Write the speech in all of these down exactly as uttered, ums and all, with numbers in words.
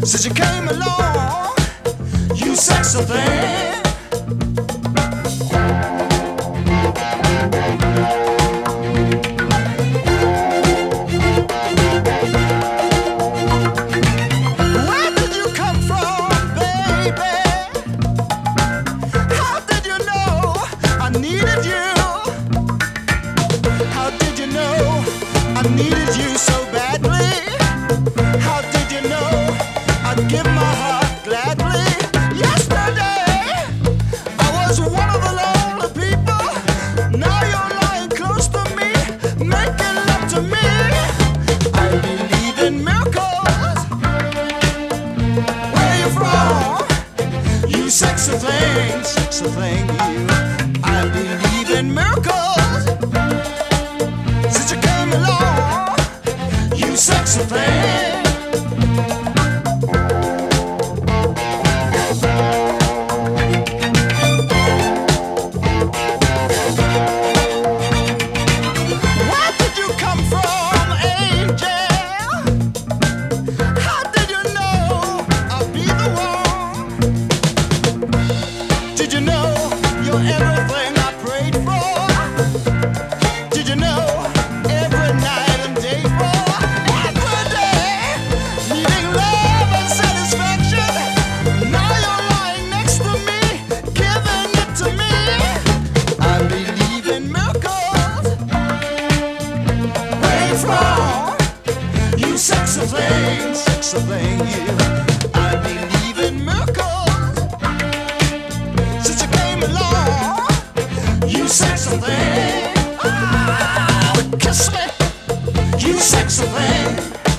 Since you came along, you sexy thing. Where did you come from, baby? How did you know I needed you? How did you know I needed you so badly? How did you know I'd give my heart gladly? Yesterday I was one of the lonely people. Now you're lying close to me, making love to me. I believe in miracles. Where you from? You sexy thing, sexy thing, you. I believe in miracles. Since you came along, you sexy thing. Where did you come from, angel? How did you know I'd be the one? Did you know you're everything I prayed for? Did you know every night and day for? Every day, needing love and satisfaction. Now you're lying next to me, giving it to me. I believe in miracles. Where you from? You sexy thing, sexy thing, you. I believe in miracles. Since you came along, you sexy thing. Oh, kiss me, you sexy thing.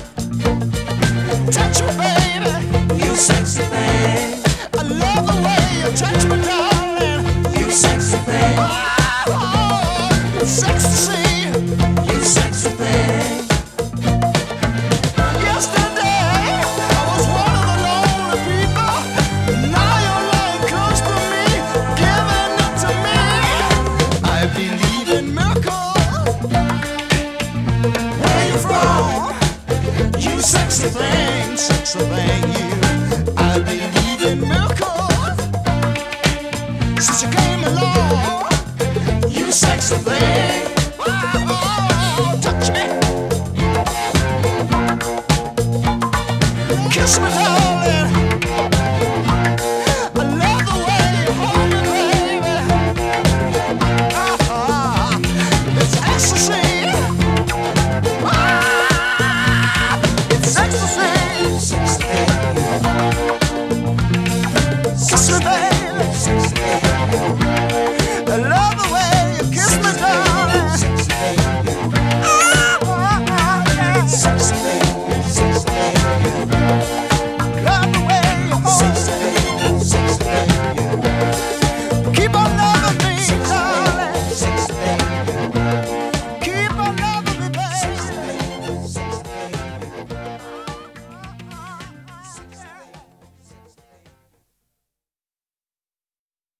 Touch me, baby, you sexy thing. I love the way you touch me, darling. You sexy thing. Oh, it's sexy, you sexy thing. Yesterday I was one of the lonely people. Now you're lying close to me, giving it to me. I believe in miracles. Where you from? You sexy thing, sexy thing, you. I believe in miracles. Since you came along, you sexy thing. Oh, touch me, kiss me, darling. I love the way you hold me, baby. Ah, it's ecstasy. Ah, it's ecstasy.